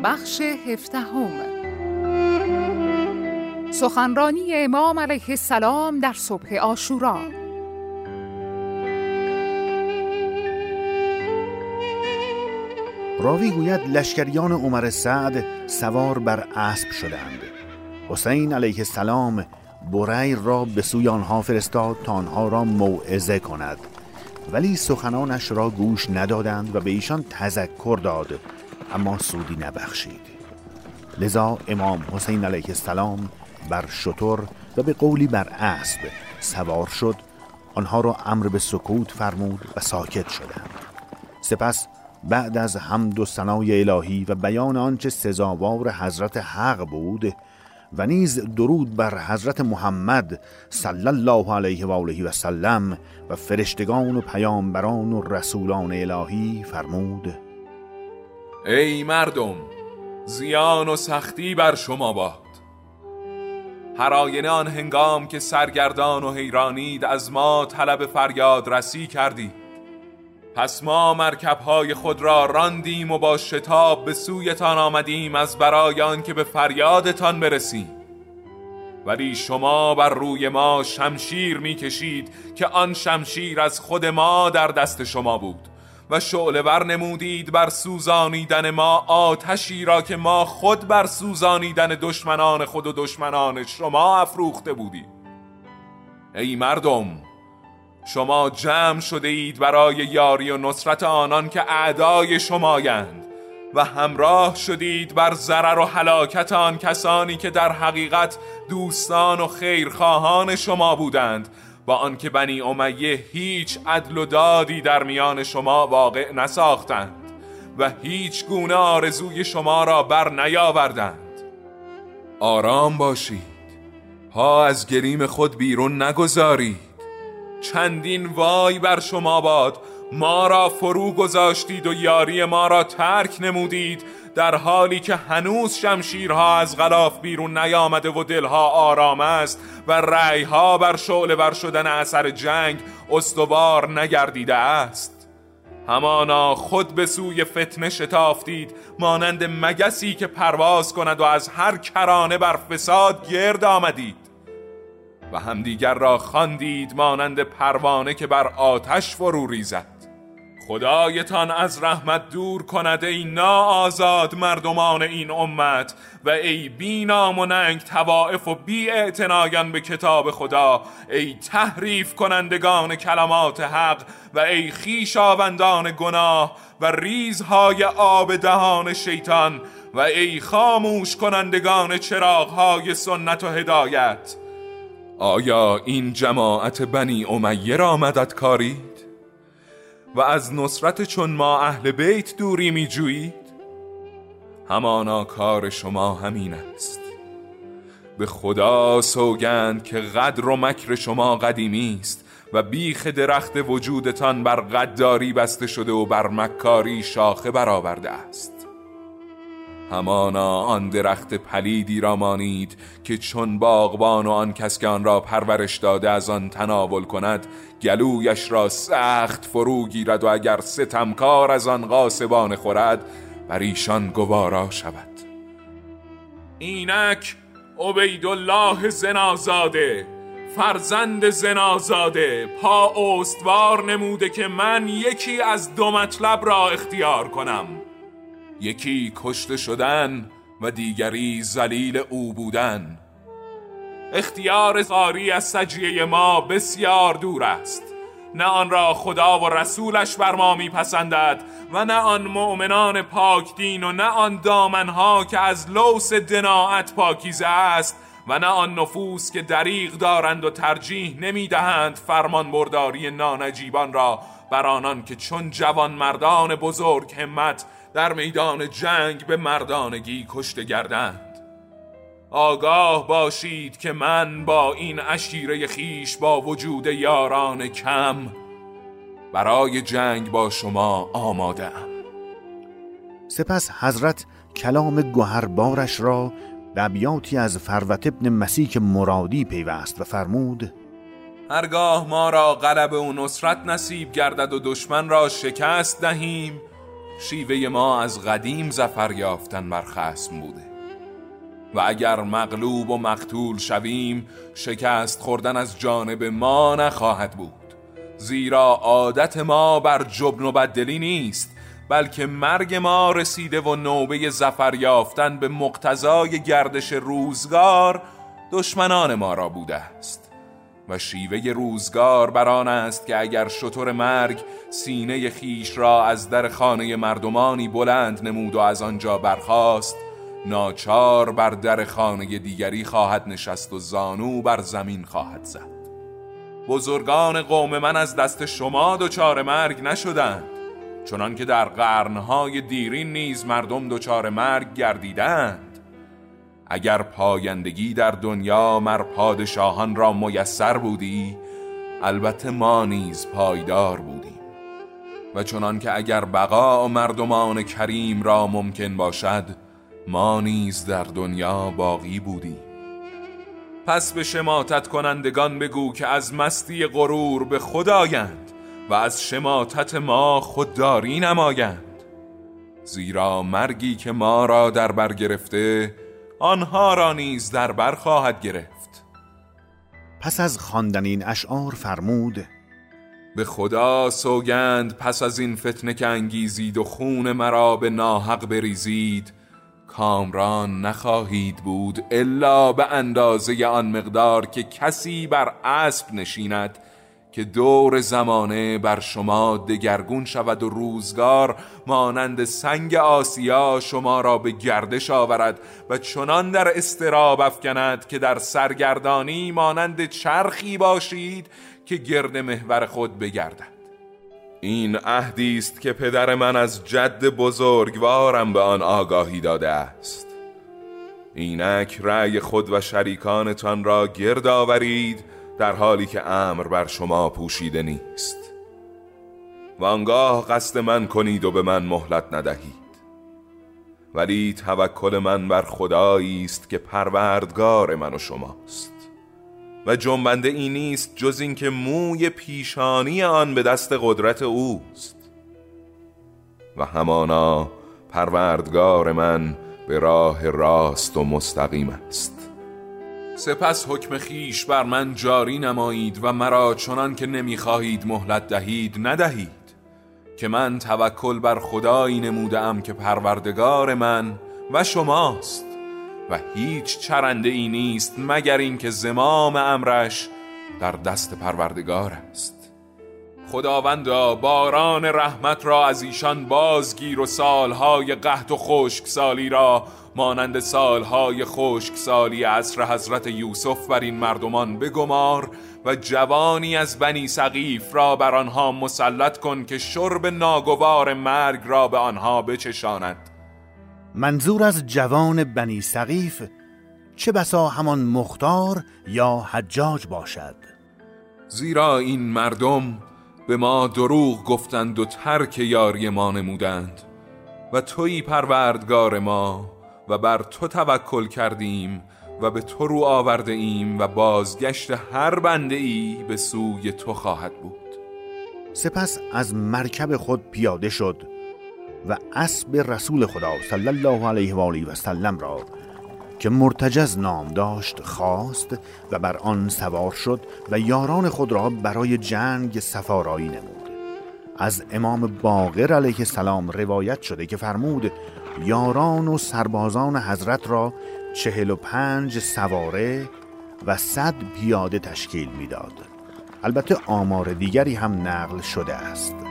بخش 17 سخنرانی امام علیه السلام در صبح عاشورا. راوی گوید لشکریان عمر سعد سوار بر اسب شدند. حسین علیه السلام بریر را به سوی آنها فرستاد تا آنها را موعظه کند، ولی سخنانش را گوش ندادند و به ایشان تذکر داد، اما سودی نبخشید. لذا امام حسین علیه السلام بر شتر و به قولی بر اسب سوار شد، آنها را امر به سکوت فرمود و ساکت شدند. سپس بعد از حمد و ثنای الهی و بیان آنچه سزاوار حضرت حق بود و نیز درود بر حضرت محمد صلی الله علیه و آله و سلم و فرشتگان و پیامبران و رسولان الهی فرمود: ای مردم، زیان و سختی بر شما باد. هر آینه آن هنگام که سرگردان و حیرانید از ما طلب فریاد رسی کردید. پس ما مرکبهای خود را راندیم و با شتاب به سویتان آمدیم از برای آن که به فریادتان برسیم، ولی شما بر روی ما شمشیر می کشید که آن شمشیر از خود ما در دست شما بود و شعله ور نمودید بر سوزانیدن ما آتشی را که ما خود بر سوزانیدن دشمنان خود و دشمنان شما افروخته بودیم. ای مردم، شما جمع شده اید برای یاری و نصرت آنان که اعدای شمایند و همراه شدید بر ضرر و هلاکت آن کسانی که در حقیقت دوستان و خیرخواهان شما بودند، با آنکه بنی امیه هیچ عدل و دادی در میان شما واقع نساختند و هیچ گونه آرزوی شما را بر نیاوردند. آرام باشید، پا از گریم خود بیرون نگذارید. چندین وای بر شما باد، ما را فرو گذاشتید و یاری ما را ترک نمودید، در حالی که هنوز شمشیرها از غلاف بیرون نیامده و دلها آرام است و رأیها بر شعله ور شدن اثر جنگ استوار نگردیده است. همانا خود به سوی فتنه شتافتید مانند مگسی که پرواز کند و از هر کرانه بر فساد گرد آمدید و همدیگر را خواندید مانند پروانه که بر آتش فرو ریزد. خدایتان از رحمت دور کند ای ناآزاد مردمان این امت و ای بی نام و ننگ طوائف و بی اعتنایان به کتاب خدا، ای تحریف کنندگان کلمات حق و ای خویشاوندان گناه و ریزهای آب دهان شیطان و ای خاموش کنندگان چراغهای سنت و هدایت. آیا این جماعت بنی امیه را مدد کارید و از نصرت چون ما اهل بیت دوری می جویید؟ همانا کار شما همین است. به خدا سوگند که غدر و مکر شما قدیمی است و بیخ درخت وجودتان بر غداری بسته شده و بر مکاری شاخه برآورده است. همانا آن درخت پلیدی را مانید که چون باغبان و آن کس که آن را پرورش داده از آن تناول کند گلویش را سخت فرو گیرد و اگر ستمکار از آن غاصبان خورد بر ایشان گوارا شود. اینک عبیدالله زنازاده، فرزند زنازاده، پا استوار نموده که من یکی از دو مطلب را اختیار کنم، یکی کشته شدن و دیگری ذلیل او بودن. اختیار خاری از سجیه ما بسیار دور است، نه آن را خدا و رسولش بر ما میپسندد و نه آن مؤمنان پاک دین و نه آن دامنها که از لوث دناعت پاکیزه است و نه آن نفوس که دریغ دارند و ترجیح نمیدهند فرمان برداری نانجیبان را بر آنان که چون جوان مردان بزرگ همت در میدان جنگ به مردانگی کشته گردند. آگاه باشید که من با این عشیره خیش با وجود یاران کم برای جنگ با شما آماده ام. سپس حضرت کلام گوهربارش را به ابیاتی از فروت ابن مسیک مرادی پیوست و فرمود: هرگاه ما را غلبه و نصرت نصیب گردد و دشمن را شکست دهیم، شیوه ما از قدیم ظفر یافتن بر خصم بوده و اگر مغلوب و مقتول شویم شکست خوردن از جانب ما نخواهد بود، زیرا عادت ما بر جبن و بددلی نیست، بلکه مرگ ما رسیده و نوبه ظفر یافتن به مقتضای گردش روزگار دشمنان ما را بوده است و شیوه روزگار بران است که اگر شتر مرگ سینه خیش را از در خانه مردمانی بلند نمود و از آنجا برخاست، ناچار بر در خانه دیگری خواهد نشست و زانو بر زمین خواهد زد. بزرگان قوم من از دست شما دچار مرگ نشدند، چنان که در قرنهای دیرین نیز مردم دچار مرگ گردیدند. اگر پایندگی در دنیا مر پادشاهان را میسر بودی، البته ما نیز پایدار بودیم، و چنان که اگر بقا مردمان کریم را ممکن باشد، ما نیز در دنیا باقی بودیم. پس به شماتت کنندگان بگو که از مستی غرور به خود آیند و از شماتت ما خودداری نمایند، زیرا مرگی که ما را در بر گرفته آنها را نیز در بر خواهد گرفت. پس از خواندن این اشعار فرمود: به خدا سوگند پس از این فتنه که انگیزید و خون مرا به ناحق بریزید، کامران نخواهید بود الا به اندازه آن مقدار که کسی بر اسب نشیند که دور زمانه بر شما دگرگون شود و روزگار مانند سنگ آسیا شما را به گردش آورد و چنان در اضطراب افکند که در سرگردانی مانند چرخی باشید که گرد محور خود بگردد. این عهدی است که پدر من از جد بزرگوارم به آن آگاهی داده است. اینک رأی خود و شریکانتان را گرد آورید در حالی که امر بر شما پوشیده نیست، و آنگاه قصد من کنید و به من مهلت ندهید. ولی توکل من بر خدایی است که پروردگار من و شماست و جنبنده این نیست جز این که موی پیشانی آن به دست قدرت اوست و همانا پروردگار من به راه راست و مستقیم است. سپس حکم خیش بر من جاری نمایید و مرا چنان که نمیخواهید مهلت دهید ندهید، که من توکل بر خدایی نمودم که پروردگار من و شماست و هیچ چرنده ای نیست مگر این که زمام امرش در دست پروردگار است. خداوندا باران رحمت را از ایشان بازگیر و سالهای قحط و خشکسالی را مانند سالهای خشکسالی عصر حضرت یوسف بر این مردمان بگمار و جوانی از بنی ثقیف را بر آنها مسلط کن که شرب ناگوار مرگ را به آنها بچشاند. منظور از جوان بنی ثقیف چه بسا همان مختار یا حجاج باشد، زیرا این مردم به ما دروغ گفتند و ترک یاری ما نمودند و تویی پروردگار ما و بر تو توکل کردیم و به تو رو آورده ایم و بازگشت هر بنده ای به سوی تو خواهد بود. سپس از مرکب خود پیاده شد و اسب رسول خدا صلی الله علیه و آله و سلم را که مرتجز نام داشت خواست و بر آن سوار شد و یاران خود را برای جنگ سفارایی نمود. از امام باقر علیه السلام روایت شده که فرمود یاران و سربازان حضرت را 45 سواره و 100 پیاده تشکیل میداد. البته آمار دیگری هم نقل شده است.